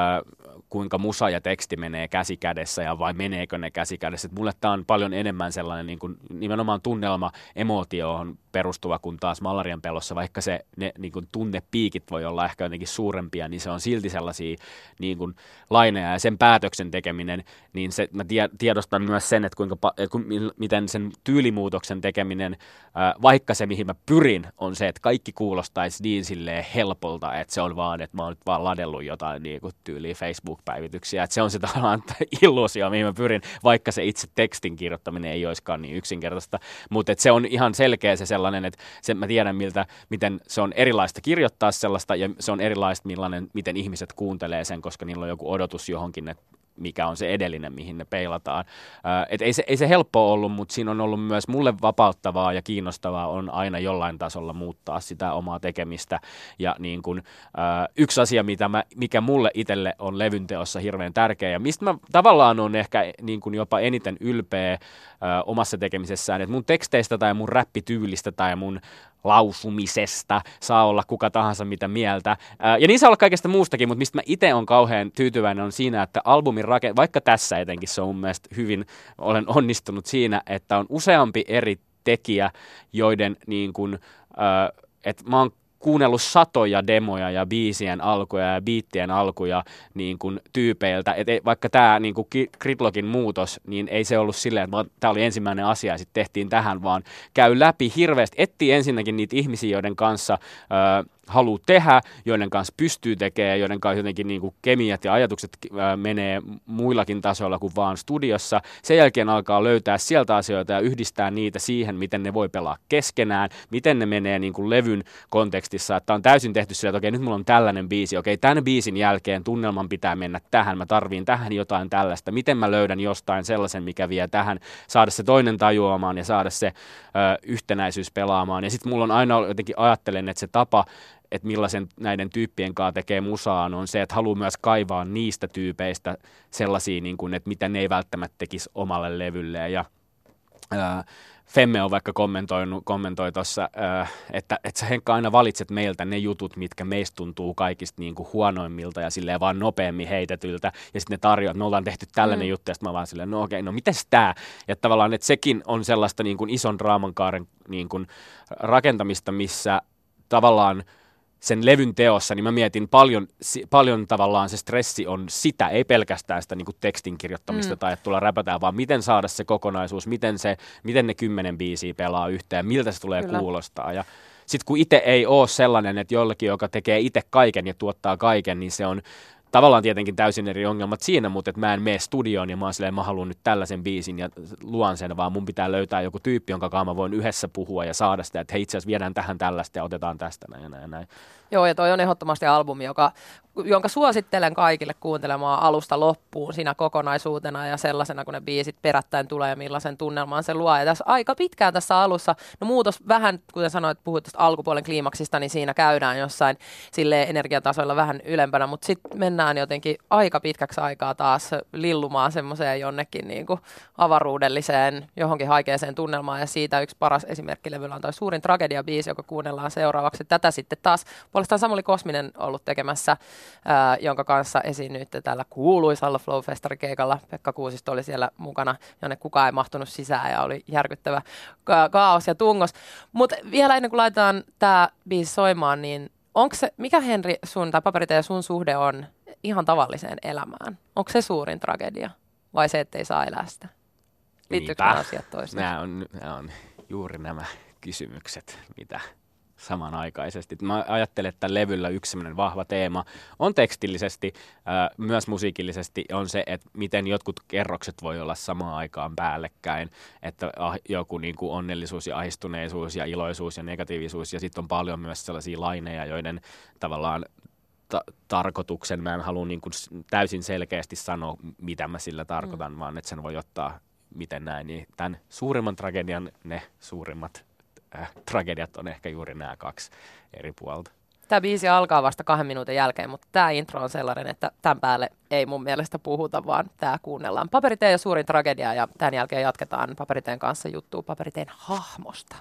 kuinka musa ja teksti menee käsi kädessä ja vai meneekö ne käsi kädessä. Et mulle tämä on paljon enemmän sellainen niin kuin, nimenomaan tunnelma emootioon perustuva kuin taas Malarian pelossa, vaikka ne niin kuin tunnepiikit voi olla ehkä jotenkin suurempia, niin se on silti sellaisia niin kuin laineja ja sen päätöksen tekeminen, niin mä tiedostan myös sen, että miten sen tyylimuutoksen tekeminen, vaikka se mihin mä pyrin on se, että kaikki kuulostaisi niin silleen helpolta, että se on vaan, että mä oon nyt vaan ladellut jotain niin kuin tyyliä Facebook-päivityksiä, että se on se tavallaan illuusio, mihin mä pyrin, vaikka se itse tekstin kirjoittaminen ei olisikaan niin yksinkertaista, mutta se on ihan selkeä se sellainen, että mä tiedän miten se on erilaista kirjoittaa sellaista ja se on erilaista miten ihmiset kuuntelee sen, koska niillä on joku odotus johonkin, että mikä on se edellinen, mihin ne peilataan. Ei se helppoa ollut, mutta siinä on ollut myös mulle vapauttavaa ja kiinnostavaa on aina jollain tasolla muuttaa sitä omaa tekemistä. Ja niin kun, yksi asia, mikä mulle itselle on levynteossa hirveän tärkeä ja mistä mä tavallaan on ehkä niin kun jopa eniten ylpeä omassa tekemisessään, että mun teksteistä tai mun räppityylistä tai mun lausumisesta saa olla kuka tahansa mitä mieltä. Ja niin saa olla kaikesta muustakin, mutta mistä mä itse on kauhean tyytyväinen on siinä, että albumin vaikka tässä etenkin se on mun mielestä hyvin, olen onnistunut siinä, että on useampi eri tekijä, joiden niin kuin, että mä oon kuunnellut satoja demoja ja biisien alkuja ja biittien alkuja niin kuin tyypeiltä, että vaikka tämä niin kuin Gridlockin muutos, niin ei se ollut silleen, että tämä oli ensimmäinen asia ja sitten tehtiin tähän, vaan käy läpi hirveästi, etsii ensinnäkin niitä ihmisiä, joiden kanssa haluaa tehdä, joiden kanssa pystyy tekemään, joiden kanssa jotenkin niin kuin kemiat ja ajatukset menee muillakin tasoilla kuin vaan studiossa. Sen jälkeen alkaa löytää sieltä asioita ja yhdistää niitä siihen, miten ne voi pelaa keskenään, miten ne menee niin kuin levyn kontekstissa, että on täysin tehty sillä, että okei, nyt mulla on tällainen biisi, okei, tämän biisin jälkeen tunnelman pitää mennä tähän, mä tarviin tähän jotain tällaista, miten mä löydän jostain sellaisen, mikä vie tähän, saada se toinen tajuamaan ja saada se yhtenäisyys pelaamaan. Ja sitten mulla on aina jotenkin ajattelen, että se tapa, että millaisen näiden tyyppien kanssa tekee musaan, on se, että haluaa myös kaivaa niistä tyypeistä sellaisia, niin kuin, että mitä ne ei välttämättä tekisi omalle levylleen. Ja Femme on vaikka kommentoi tuossa, että sä Henkka aina valitset meiltä ne jutut, mitkä meistä tuntuu kaikista niin kuin huonoimmilta ja silleen vaan nopeammin heitetyltä. Ja sitten ne tarjoaa, että me ollaan tehty tällainen juttu, ja sitten mä vaan silleen, no okei, no mites tää? Ja tavallaan, että sekin on sellaista niin kuin ison draamankaaren niin kuin rakentamista, missä tavallaan sen levyn teossa, niin mä mietin paljon tavallaan se stressi on sitä, ei pelkästään sitä niin kuin tekstin kirjoittamista tai että tulla räpätään, vaan miten saada se kokonaisuus, miten ne 10 biisiä pelaa yhteen, miltä se tulee kuulostaa. Ja sitten kun itse ei ole sellainen, että jollekin, joka tekee itse kaiken ja tuottaa kaiken, niin se on tavallaan tietenkin täysin eri ongelmat siinä, mutta että mä en mene studioon ja mä oon silleen, mä haluan nyt tällaisen biisin ja luon sen, vaan mun pitää löytää joku tyyppi, jonka kanssa mä voin yhdessä puhua ja saada sitä, että hei, itse asiassa viedään tähän tällaista ja otetaan tästä näin ja näin ja näin. Joo, ja toi on ehdottomasti albumi, jonka suosittelen kaikille kuuntelemaan alusta loppuun siinä kokonaisuutena ja sellaisena, kun ne biisit perättäin tulee ja millaisen tunnelman se luo. Ja tässä aika pitkään tässä alussa, no muutos vähän, kuten sanoit, puhuit tuosta alkupuolen kliimaksista, niin siinä käydään jossain silleen energiatasoilla vähän ylempänä, mutta sitten mennään jotenkin aika pitkäksi aikaa taas lillumaan semmoiseen jonnekin niin kuin avaruudelliseen, johonkin haikeeseen tunnelmaan, ja siitä yksi paras esimerkki levyllä on toi Suurin tragedia-biisi, joka kuunnellaan seuraavaksi. Tätä sitten taas puolestaan Samuli Kosminen ollut tekemässä, jonka kanssa esiinnyitte tällä kuuluisalla Flow-festarikeikalla. Pekka Kuusisto oli siellä mukana, jonne kukaan ei mahtunut sisään ja oli järkyttävä kaos ja tungos. Mutta vielä ennen kuin laitetaan tämä biisi soimaan, niin onko se, mikä Henri sun tai Paperitee sun suhde on ihan tavalliseen elämään? Onko se suurin tragedia vai se, ettei saa elää sitä? Liittyykö nämä asiat toisiinsa? Nämä on juuri nämä kysymykset, mitä samanaikaisesti. Mä ajattelen, että levyllä yksi sellainen vahva teema on tekstillisesti, myös musiikillisesti on se, että miten jotkut kerrokset voi olla samaan aikaan päällekkäin, että joku niin kuin onnellisuus ja ahdistuneisuus ja iloisuus ja negatiivisuus, ja sitten on paljon myös sellaisia laineja, joiden tavallaan tarkoituksen mä en halua niin kuin täysin selkeästi sanoa, mitä mä sillä tarkoitan, vaan että sen voi ottaa miten näin, niin tämän suurimman tragedian ne suurimmat tragediat on ehkä juuri nämä kaksi eri puolta. Tämä biisi alkaa vasta 2 minuutin jälkeen, mutta tämä intro on sellainen, että tämän päälle ei mun mielestä puhuta, vaan tämä kuunnellaan. Paperiteen ja Suurin tragedia, ja tämän jälkeen jatketaan Paperiteen kanssa juttua Paperiteen hahmosta.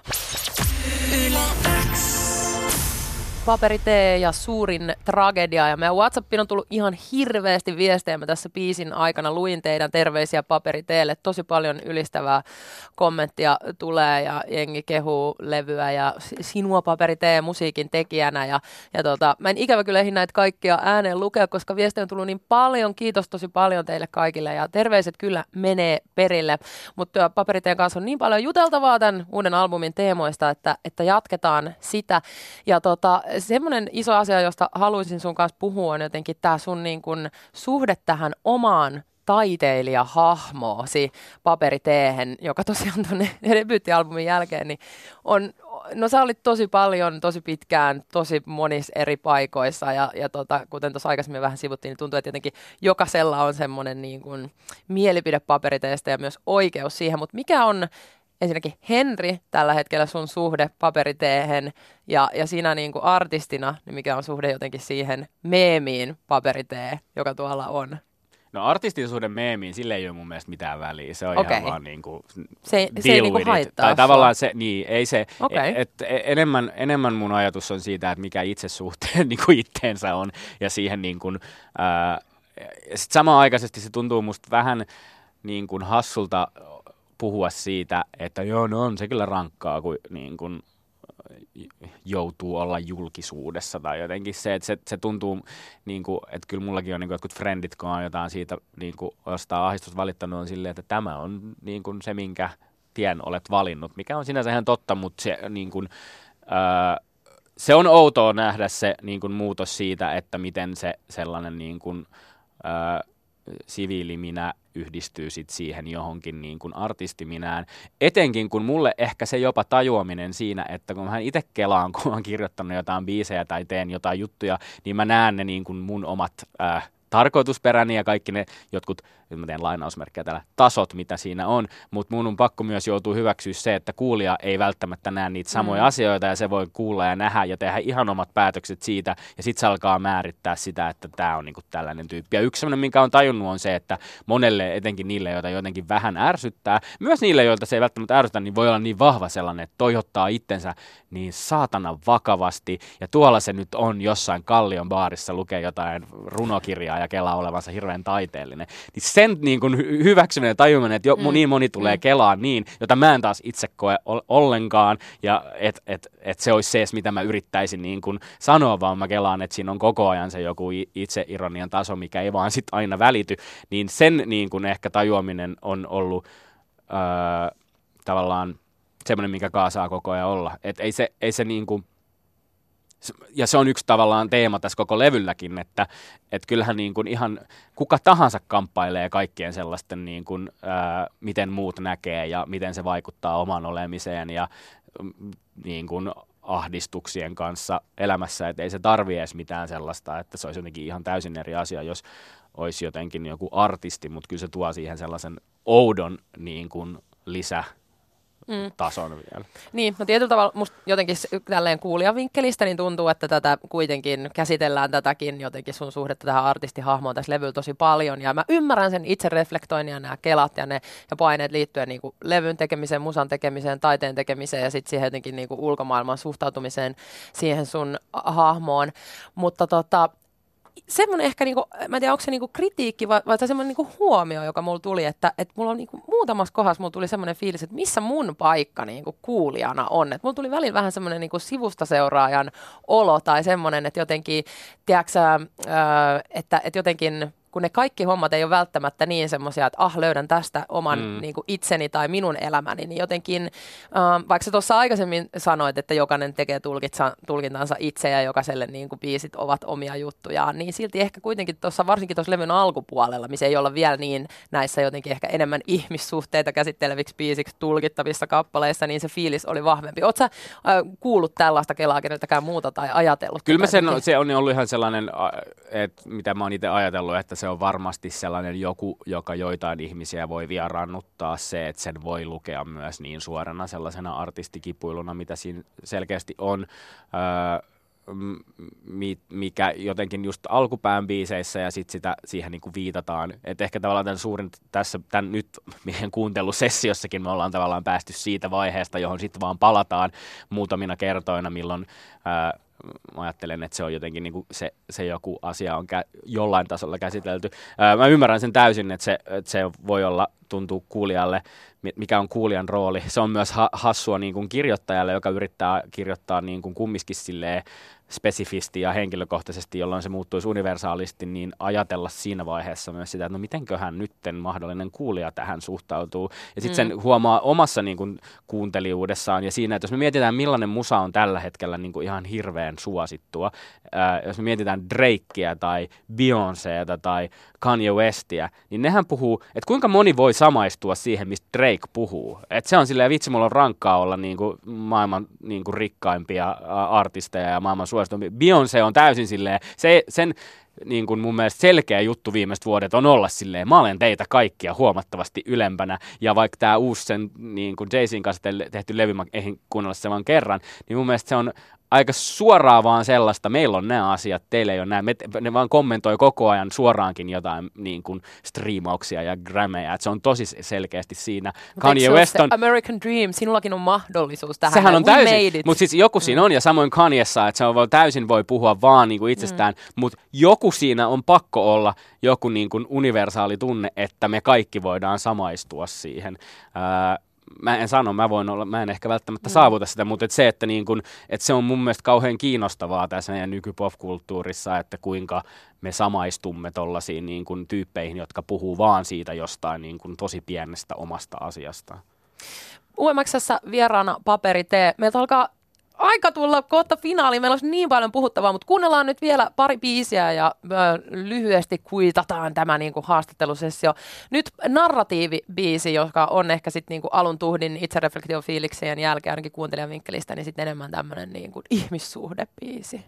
Paperitee ja Suurin tragedia, ja meidän WhatsAppiin on tullut ihan hirveästi viestejä. Mä tässä biisin aikana luin teidän terveisiä Paperiteelle. Tosi paljon ylistävää kommenttia tulee ja jengi kehuu levyä ja sinua Paperitee musiikin tekijänä. Ja mä en ikävä kyllä ehdi näitä kaikkia ääneen lukea, koska viestejä on tullut niin paljon. Kiitos tosi paljon teille kaikille ja terveiset kyllä menee perille. Mutta Paperiteen kanssa on niin paljon juteltavaa tämän uuden albumin teemoista, että jatketaan sitä. Ja semmoinen iso asia, josta haluaisin sun kanssa puhua, on jotenkin tämä sun niin kun suhde tähän omaan taiteilijahahmoosi Paperiteehen, joka tosiaan tuonne debyyttialbumin jälkeen, niin no sä olit tosi paljon, tosi pitkään, tosi monissa eri paikoissa ja kuten tuossa aikaisemmin vähän sivuttiin, niin tuntuu, että jotenkin jokaisella on semmoinen niin kuin mielipide Paperiteestä ja myös oikeus siihen, mutta mikä on ensinnäkin Henri tällä hetkellä sun suhde Paperiteehen ja siinä niin kuin artistina, niin mikä on suhde jotenkin siihen meemiin Paperitee, joka tuolla on? No artistin suhde meemiin, sille ei ole mun mielestä mitään väliä. Se on ihan vaan niinku se ei niinku haittaa. Tai tavallaan se, niin ei se, enemmän mun ajatus on siitä, että mikä itse suhteen niinku itteensä on ja siihen niinku, sit samanaikaisesti se tuntuu musta vähän niin kuin hassulta puhua siitä, että joo, no on se kyllä rankkaa, kun niin kuin joutuu olla julkisuudessa tai jotenkin se, että se tuntuu, niin kuin, että kyllä mullakin on niin kuin jotkut frendit, kun on jotain siitä niin kuin jostain ahdistusta valittanut, on silleen, että tämä on niin kuin se, minkä tien olet valinnut, mikä on sinänsä ihan totta, mutta se, niin kuin, se on outoa nähdä se niin kuin muutos siitä, että miten se sellainen niin kuin, siviiliminä yhdistyy sit siihen johonkin niin kuin artistiminään. Etenkin kun mulle ehkä se jopa tajuaminen siinä, että kun mä itse kelaan, kun mä oon kirjoittanut jotain biisejä tai teen jotain juttuja, niin mä näen ne niin kuin mun omat tarkoitusperäni ja kaikki ne jotkut, nyt mä teen lainausmerkkejä täällä, tasot, mitä siinä on, mutta mun on pakko myös joutua hyväksyä se, että kuulija ei välttämättä näe niitä samoja asioita ja se voi kuulla ja nähdä ja tehdä ihan omat päätökset siitä ja sit se alkaa määrittää sitä, että tää on niinku tällainen tyyppi. Ja yksi sellainen, minkä on tajunnut on se, että monelle, etenkin niille, joita jotenkin vähän ärsyttää, myös niille, joilta se ei välttämättä ärsytä, niin voi olla niin vahva sellainen, että toi ottaa itsensä niin saatana vakavasti ja tuolla se nyt on jossain Kallion baarissa lukee jotain runokirjaa ja kelaa olevansa hirveän taiteellinen. Niin sen niin kuin hyväksyminen ja tajuminen, että niin moni tulee kelaan niin, jota mä en taas itse koe ollenkaan, ja että se olisi se, mitä mä yrittäisin niin kuin sanoa, vaan mä kelaan, että siinä on koko ajan se joku itseironian taso, mikä ei vaan sit aina välity, niin sen niin kuin ehkä tajuaminen on ollut tavallaan semmoinen, mikä kaasaa koko ajan olla. Että ei se niin kuin ja se on yksi tavallaan teema tässä koko levylläkin, että kyllähän niin kuin ihan kuka tahansa kamppailee kaikkien sellaisten, niin kuin, miten muut näkee ja miten se vaikuttaa oman olemiseen ja niin kuin ahdistuksien kanssa elämässä, että ei se tarvitse edes mitään sellaista, että se olisi jotenkin ihan täysin eri asia, jos olisi jotenkin joku artisti, mutta kyllä se tuo siihen sellaisen oudon niin kuin lisätason vielä. Niin, no tietyllä tavalla musta jotenkin tälleen kuulijan vinkkelistä niin tuntuu, että tätä kuitenkin käsitellään tätäkin jotenkin sun suhdetta tähän artistihahmoon tässä levyllä tosi paljon. Ja mä ymmärrän sen itse reflektoinnin ja nämä kelat ja paineet liittyen niin kuin levyn tekemiseen, musan tekemiseen, taiteen tekemiseen ja sitten siihen jotenkin niin kuin ulkomaailman suhtautumiseen siihen sun hahmoon. Mutta semmoinen ehkä, niinku, mä en tiedä, onko se niinku kritiikki vai semmoinen niinku huomio, joka mulla tuli, että mulla on niinku muutamassa kohdassa mulla tuli semmoinen fiilis, että missä mun paikka niinku kuulijana on. Et mulla tuli välillä vähän semmoinen niinku sivusta seuraajan olo tai semmoinen, että jotenkin, tiedätkö, että jotenkin kun ne kaikki hommat ei ole välttämättä niin semmoisia, että löydän tästä oman niin kuin itseni tai minun elämäni, niin jotenkin, vaikka sä tuossa aikaisemmin sanoit, että jokainen tekee tulkintansa itse ja jokaiselle niin kuin biisit ovat omia juttujaan, niin silti ehkä kuitenkin tuossa, varsinkin tuossa levyn alkupuolella, missä ei olla vielä niin näissä jotenkin ehkä enemmän ihmissuhteita käsitteleviksi biisiksi tulkittavissa kappaleissa, niin se fiilis oli vahvempi. Ootko sä kuullut tällaista kelaa keneltäkään muuta tai ajatellut? Kyllä se on ollut ihan sellainen, että mitä mä oon itse ajatellut, että se on varmasti sellainen joku, joka joitain ihmisiä voi vieraannuttaa se, että sen voi lukea myös niin suorana sellaisena artistikipuiluna, mitä siinä selkeästi on, mikä jotenkin just alkupään biiseissä ja sitten siihen niinku viitataan. Et ehkä tavallaan tämän suurin tämän nyt meidän kuuntelusessiossakin me ollaan tavallaan päästy siitä vaiheesta, johon sitten vaan palataan muutamina kertoina, milloin mä ajattelen, että se on jotenkin niin kuin se joku asia on jollain tasolla käsitelty. Mä ymmärrän sen täysin, että se voi olla, tuntuu kuulijalle, mikä on kuulijan rooli. Se on myös hassua niin kuin kirjoittajalle, joka yrittää kirjoittaa niin kuin kumminkin silleen spesifisti ja henkilökohtaisesti, jolloin se muuttuisi universaalisti, niin ajatella siinä vaiheessa myös sitä, että no mitenköhän nytten mahdollinen kuulija tähän suhtautuu. Ja sitten sen huomaa omassa niin kuin kuuntelijuudessaan ja siinä, että jos me mietitään millainen musa on tällä hetkellä niin kuin ihan hirveän suosittua, jos me mietitään Drakea tai Beyoncéta tai Kanye Westia, niin nehän puhuu, että kuinka moni voi samaistua siihen, mistä Drake puhuu. Että se on silleen, vitsi, mulla on rankkaa olla niin kuin maailman niin kuin rikkaimpia artisteja ja maailman suosituimpia. Beyoncé on täysin silleen, sen niin kuin mun mielestä selkeä juttu viimeiset vuodet on olla silleen, mä olen teitä kaikkia huomattavasti ylempänä, ja vaikka tämä uusi sen niin kuin Jay-Zin kanssa tehty levy, mä eihin kuunnella se vaan kerran, niin mun mielestä se on aika suoraan vaan sellaista, meillä on nämä asiat, teillä ei ole nämä, ne vaan kommentoi koko ajan suoraankin jotain niin kuin striimauksia ja grämejä, että se on tosi selkeästi siinä. Kanye West on American Dream, sinullakin on mahdollisuus tähän. Sehän on täysin, mutta siis joku siinä on, ja samoin Kanyessa, että se on täysin voi puhua vaan niin kuin itsestään, mutta joku siinä on pakko olla joku niin kuin universaali tunne, että me kaikki voidaan samaistua siihen. Mä en sano, mä en ehkä välttämättä saavuta sitä, mutta että se on mun mielestä kauhean kiinnostavaa tässä meidän nykypopkulttuurissa, että kuinka me samaistumme tollaisiin niin kuin tyyppeihin, jotka puhuu vaan siitä jostain niin kuin tosi pienestä omasta asiasta. UMX:ssä vieraana Paperi T. Meiltä alkaa aika tulla kohta finaaliin. Meillä olisi niin paljon puhuttavaa, mutta kuunnellaan nyt vielä pari biisiä ja lyhyesti kuitataan tämä niin kuin haastattelusessio. Nyt narratiivibiisi, joka on ehkä sitten niin kuin alun tuhdin itsereflektiofiiliksien jälkeen ainakin kuuntelijan vinkkelistä, niin sitten enemmän tämmöinen niin kuin ihmissuhdebiisi.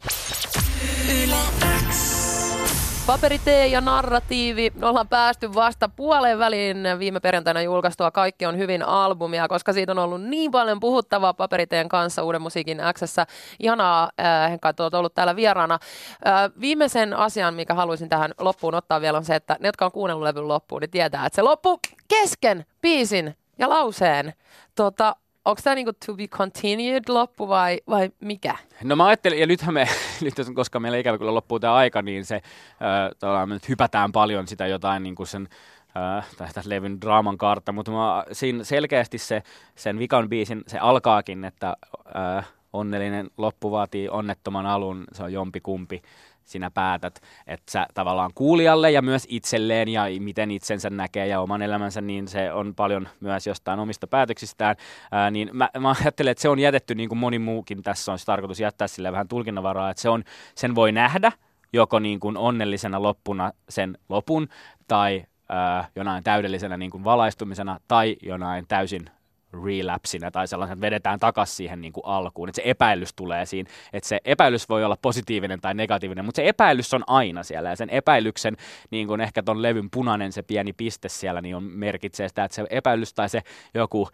Paperi T ja narratiivi. Me ollaan päästy vasta puoleen väliin viime perjantaina julkaistua Kaikki on hyvin -albumia, koska siitä on ollut niin paljon puhuttavaa Paperi T:n kanssa Uuden musiikin X:ssä. Ihanaa, Henkka, että olet ollut täällä vieraana. Viimeisen asian, mikä haluaisin tähän loppuun ottaa vielä, on se, että ne, jotka on kuunnellut levyn loppuun, niin tietää, että se loppuu kesken biisin ja lauseen. Onko tämä niinku to be continued loppu vai mikä? No mä ajattelin, ja nythän koska meillä ikävä kyllä loppuu tämä aika, niin se me nyt hypätään paljon sitä jotain niin kuin sen levyn draaman kaarta, mutta siinä selkeästi sen vikan biisin, se alkaakin, että onnellinen loppu vaatii onnettoman alun, se on jompikumpi. sinä päätät, että sä tavallaan kuulijalle ja myös itselleen ja miten itsensä näkee ja oman elämänsä, niin se on paljon myös jostain omista päätöksistään. Niin mä ajattelen, että se on jätetty, niin kuin moni muukin tässä on tarkoitus jättää sille vähän tulkinnanvaraa, että sen voi nähdä joko niin kuin onnellisena loppuna sen lopun tai jonain täydellisenä niin kuin valaistumisena tai jonain täysin relapsinä tai sellaisen, että vedetään takaisin siihen niin kuin alkuun, että se epäilys tulee siinä, että se epäilys voi olla positiivinen tai negatiivinen, mutta se epäilys on aina siellä ja sen epäilyksen, niin kuin ehkä ton levyn punainen se pieni piste siellä, niin merkitsee sitä, että se epäilys tai se joku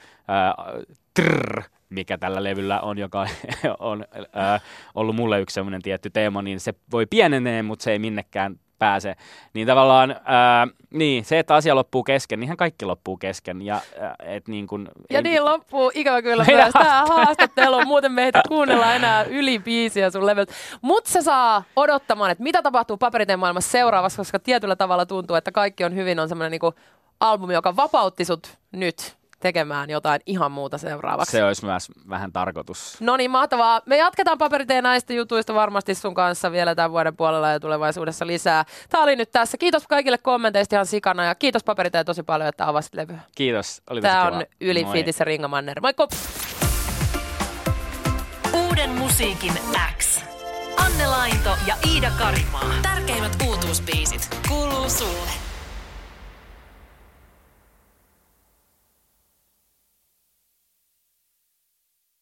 mikä tällä levyllä on, joka on ollut mulle yksi semmoinen tietty teema, niin se voi pienenee, mutta se ei minnekään pääse. Niin tavallaan niin, se, että asia loppuu kesken, niinhän kaikki loppuu kesken. Ja niin loppuu ikävä kyllä myös tämä haastattelu. Muuten me ei kuunnella enää yli biisiä sun levyltä. Mutta se saa odottamaan, että mitä tapahtuu Paperiteen maailmassa seuraavaksi, koska tietyllä tavalla tuntuu, että kaikki on hyvin, on semmoinen niinku albumi, joka vapautti sut nyt tekemään jotain ihan muuta seuraavaksi. Se olisi myös vähän tarkoitus. No niin, mahtavaa. Me jatketaan Paperiteen näistä jutuista varmasti sun kanssa vielä tämän vuoden puolella ja tulevaisuudessa lisää. Tämä oli nyt tässä. Kiitos kaikille kommenteista ihan sikana ja kiitos Paperiteen tosi paljon, että avasit levyä. Kiitos. Oli tosi Tämä kiva. on Yli Fiitis ja Ringa Manner. Moikka! Uuden musiikin X. Anne Lainto ja Iida Karimaa. Tärkeimmät uutuusbiisit kuuluu sulle.